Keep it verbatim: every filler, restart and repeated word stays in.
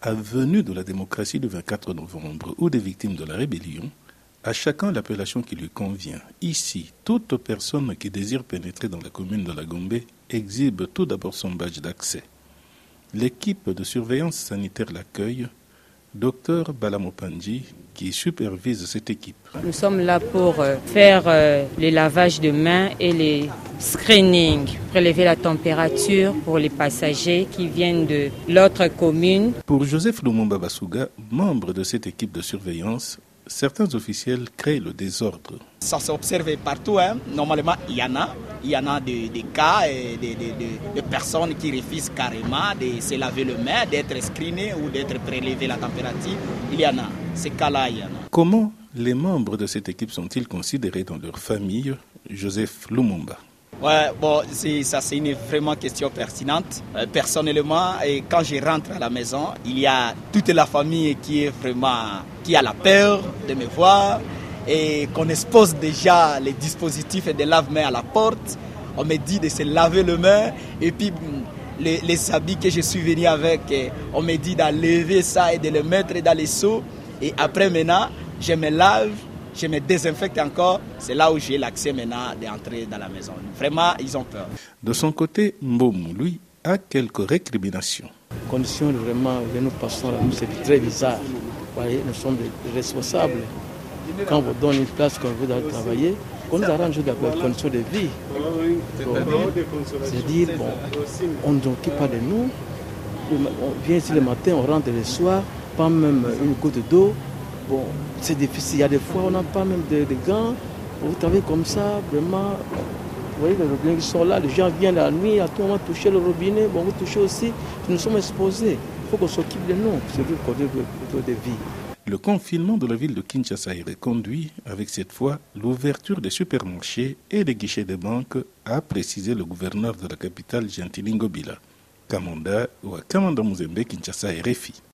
Avenue de la démocratie du vingt-quatre novembre ou des victimes de la rébellion, à chacun l'appellation qui lui convient. Ici, toute personne qui désire pénétrer dans la commune de la Gombe exhibe tout d'abord son badge d'accès. L'équipe de surveillance sanitaire l'accueille, Docteur Balamopandji, qui supervise cette équipe. Nous sommes là pour faire les lavages de mains et les screenings, prélever la température pour les passagers qui viennent de l'autre commune. Pour Joseph Lumumba Basuga, membre de cette équipe de surveillance, certains officiels créent le désordre. Ça s'observe partout. Hein. Normalement, il y en a. Il y en a des, des cas, et des, des, des, des personnes qui refusent carrément de se laver les mains, d'être screenées ou d'être prélevées la température. Il y en a. Ces cas-là, il y en a. Comment les membres de cette équipe sont-ils considérés dans leur famille, Joseph Lumumba? Ouais, bon, c'est, ça c'est une vraiment question pertinente. Euh, personnellement, et quand je rentre à la maison, il y a toute la famille qui est vraiment, qui a la peur de me voir et qu'on expose déjà les dispositifs de lave-mains à la porte. On me dit de se laver les mains et puis les, les habits que je suis venu avec, on me dit d'enlever ça et de les mettre dans les seaux. Et après maintenant, je me lave. Je me désinfecte encore, c'est là où j'ai l'accès maintenant d'entrer dans la maison. Vraiment, ils ont peur. De son côté, Mbomu, lui, a quelques récriminations. Les conditions vraiment que nous passons là, c'est très bizarre. Vous voyez, nous sommes des responsables. Quand on vous donne une place qu'on veut aller travailler, on nous arrange des conditions de vie. C'est-à-dire, bon, on ne s'occupe pas de nous. On vient ici le matin, on rentre le soir, pas même une goutte d'eau. Bon, c'est difficile. Il y a des fois, on n'a pas même de, de gants. Vous travaillez comme ça, vraiment. Vous voyez, les robinets qui sont là, les gens viennent la nuit, à tout moment toucher le robinet. Bon, vous touchez aussi. Nous sommes exposés. Il faut qu'on s'occupe de nous. C'est le côté de vie. Le confinement de la ville de Kinshasa est reconduit avec cette fois l'ouverture des supermarchés et des guichets de banque, a précisé le gouverneur de la capitale, Gentil Ngobila. Kamanda ou Kamanda Muzembe, Kinshasa, R F I.